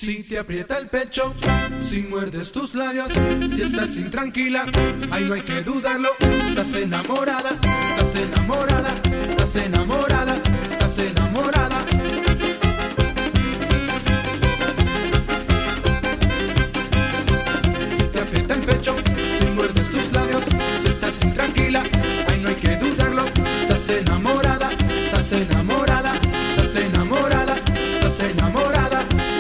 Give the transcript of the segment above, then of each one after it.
Si te aprieta el pecho, si muerdes tus labios, si estás intranquila, ahí no hay que dudarlo. Estás enamorada, estás enamorada, estás enamorada, estás enamorada. Si te aprieta el pecho, si muerdes tus labios, si estás intranquila, ahí no hay que dudarlo. Estás enamorada, estás enamorada, estás enamorada, estás enamorada.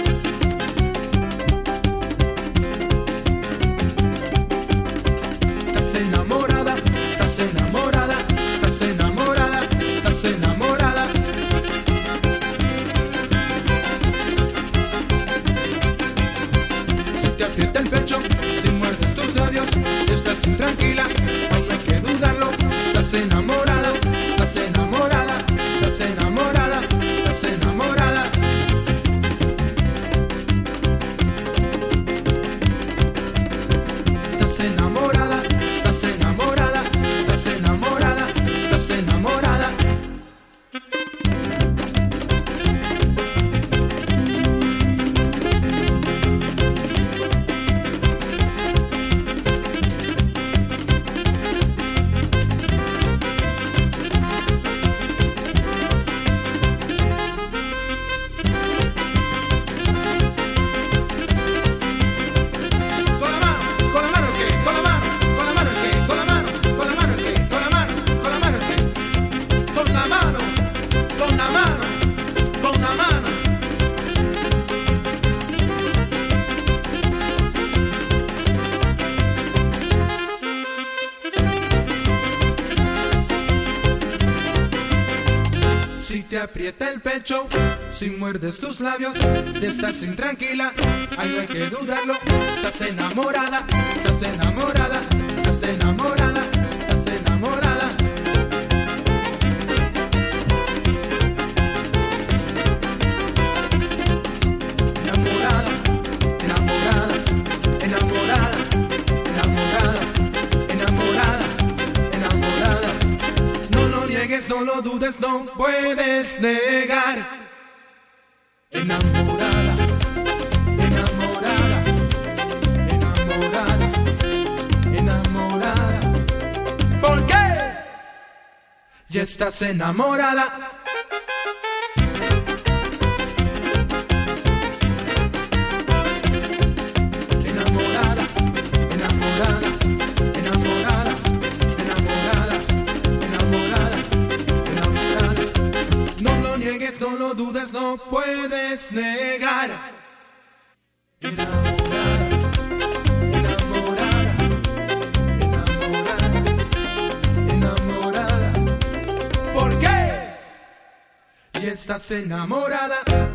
Estás enamorada, estás enamorada, estás enamorada, estás enamorada. Si te aprieta el pecho, si muerdes tus labios, si estás intranquila, ahí no hay que dudarlo. Estás enamorada, estás enamorada, estás enamorada, estás enamorada. Estás enamorada, estás enamorada, estás enamorada, estás enamorada. Si te aprieta el pecho, si muerdes tus labios, si estás intranquila, ahí no hay que dudarlo. Estás enamorada, estás enamorada, estás enamorada, estás enamorada. Enamorada, enamorada, enamorada, enamorada, enamorada, enamorada. No lo niegues, no lo dudes, no puedes negar. Enamorada, enamorada, enamorada, enamorada. ¿Por qué? Ya estás enamorada. Enamorada, enamorada, enamorada, enamorada, enamorada, enamorada. No lo niegues, no lo dudes, no puedes negar. Enamorada, enamorada, enamorada, enamorada. ¿Por qué? Y estás enamorada.